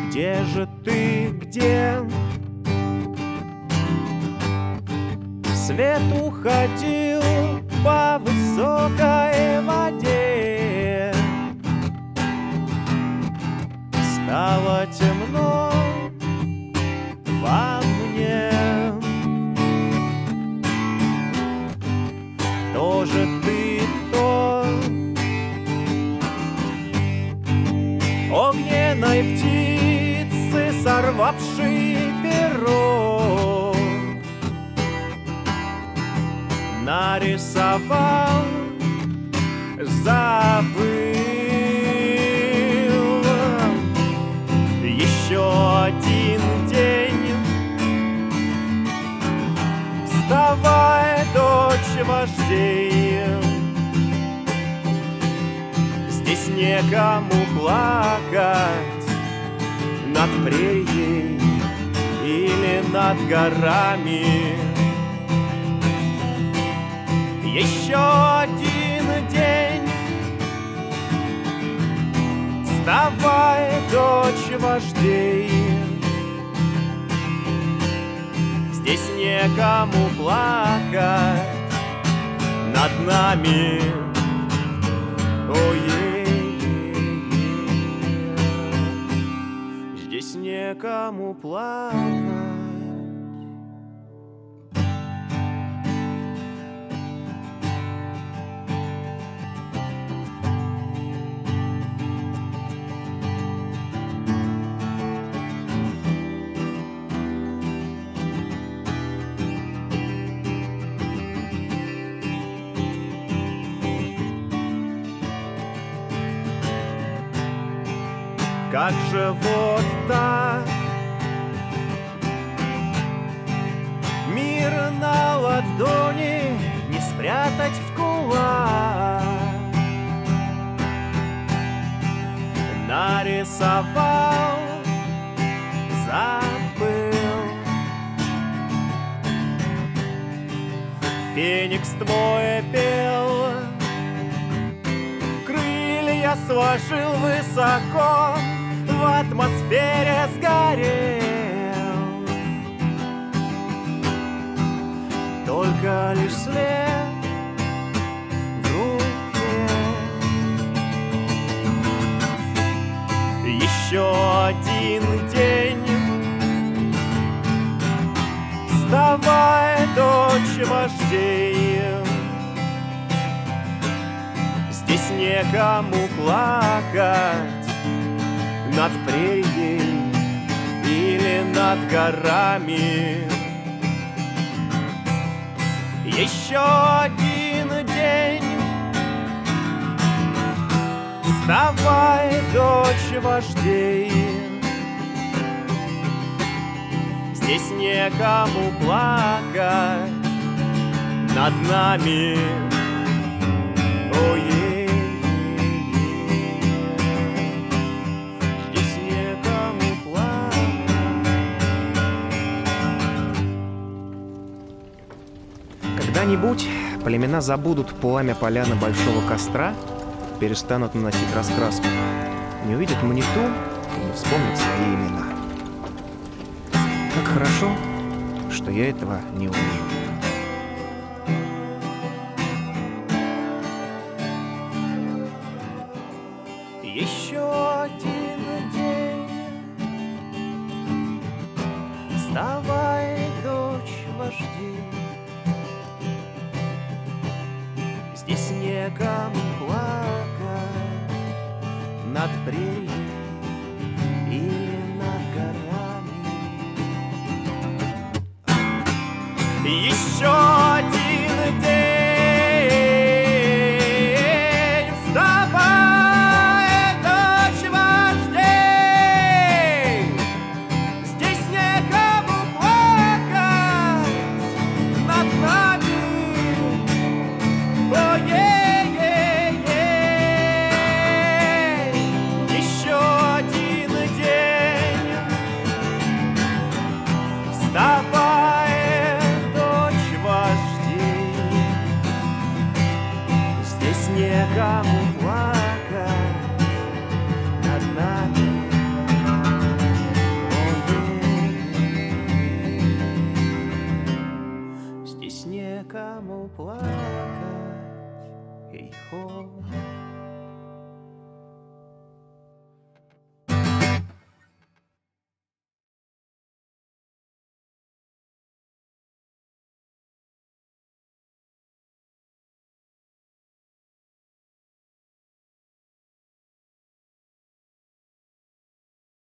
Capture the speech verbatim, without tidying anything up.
Где же ты, где? Свет уходил по высокой воде. Стало темно во мне. Кто же ты, кто? Огненной птицы, сорвавший перо, нарисовал, забыл. Еще один день. Вставай, дочь вождей, здесь некому плакать над прерией или над горами. Еще один день. Вставай, дочь вождей, здесь некому плакать над нами. Ой-ей-ей-ей. Здесь некому плакать. Как же вот так мир на ладони не спрятать в кулак? Нарисовал, забыл. Феникс твой пел, крылья сложил высоко, в атмосфере сгорел. Только лишь свет в руке. Еще один день. Вставай, дочь вождей, здесь некому плакать над прерией или над горами. Еще один день. Вставай, дочь вождей, здесь некому плакать над нами. Ой-ей. Когда-нибудь племена забудут пламя поляны большого костра, перестанут наносить раскраску, не увидят маниту и не вспомнят свои имена. Как хорошо, что я этого не умею. Еще один день. Вставай, дочь вождей, здесь некому плакать над прерией или над горами. Еще один день. Вставай, дочь вождей, здесь некому плакать над нами. Ой-ей-ей-ей. Еще здесь некому плакать. Эй-хо.